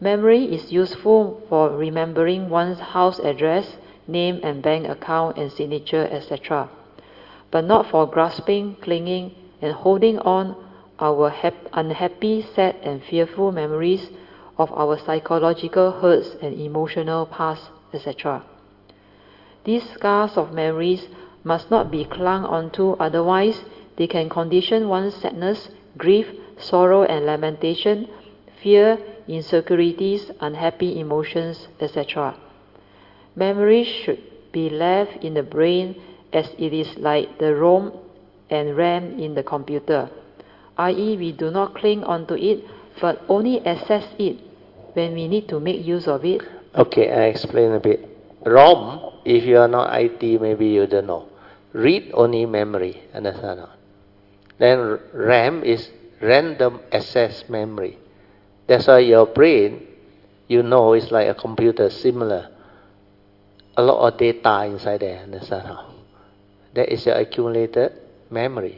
Memory is useful for remembering one's house address, name and bank account and signature, etc., but not for grasping, clinging, and holding on our unhappy, sad, and fearful memories of our psychological hurts and emotional past, etc. These scars of memories must not be clung onto, otherwise they can condition one's sadness, grief, sorrow and lamentation, fear, insecurities, unhappy emotions, etc. Memories should be left in the brain as it is like the ROM and RAM in the computer, i.e. we do not cling onto it but only access it when we need to make use of it. Okay, I explain a bit. ROM, if you are not IT, maybe you don't know. Read-only memory, understand? Then RAM is random access memory. That's why your brain, you know, is like a computer, similar. A lot of data inside there, understand how? That is your accumulated memory,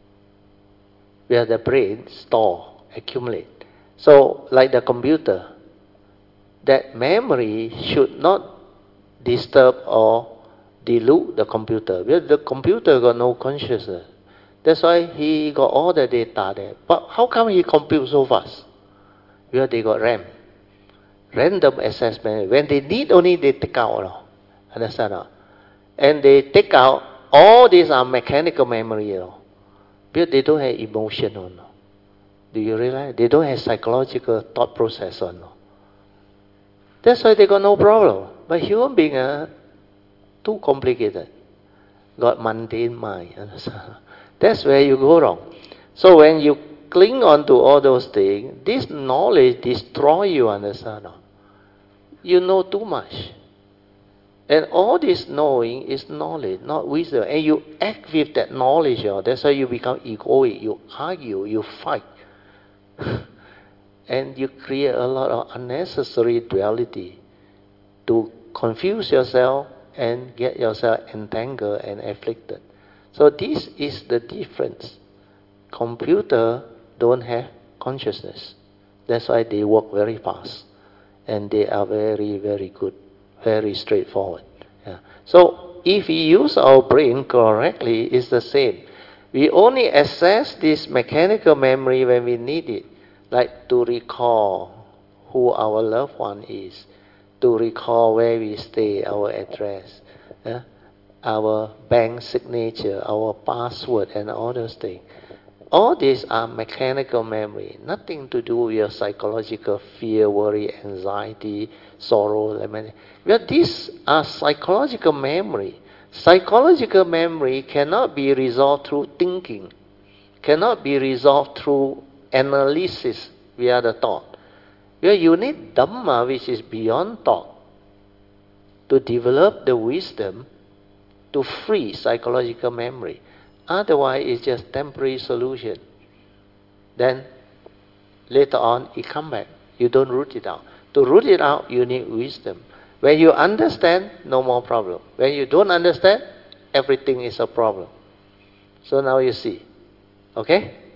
where the brain store, accumulate. So, like the computer, that memory should not disturb or dilute the computer, because the computer got no consciousness. That's why he got all the data there. But how come he compute so fast? Because they got RAM, random access memory. When they need only, they take out. Understand? And they take out, all these are mechanical memory. Because they don't have emotion. Do you realize? They don't have psychological thought process. That's why they got no problem. But human beings are too complicated. Got mundane mind. Understand? That's where you go wrong. So when you cling on to all those things, this knowledge destroy you, understand? You know too much. And all this knowing is knowledge, not wisdom. And you act with that knowledge. That's why you become egoic. You argue, you fight. And you create a lot of unnecessary duality to confuse yourself and get yourself entangled and afflicted. So this is the difference. Computer don't have consciousness. That's why they work very fast. And they are very, very good. Very straightforward. Yeah. So if we use our brain correctly, it's the same. We only access this mechanical memory when we need it. Like to recall who our loved one is. To recall where we stay, our address. Yeah? Our bank signature, our password, and all those things. All these are mechanical memory, nothing to do with your psychological fear, worry, anxiety, sorrow, lament. Well, these are psychological memory. Psychological memory cannot be resolved through thinking, cannot be resolved through analysis via the thought. Well, you need Dhamma, which is beyond thought, to develop the wisdom to free psychological memory. Otherwise, it's just temporary solution. Then, later on, it come back. You don't root it out. To root it out, you need wisdom. When you understand, no more problem. When you don't understand, everything is a problem. So now you see. Okay?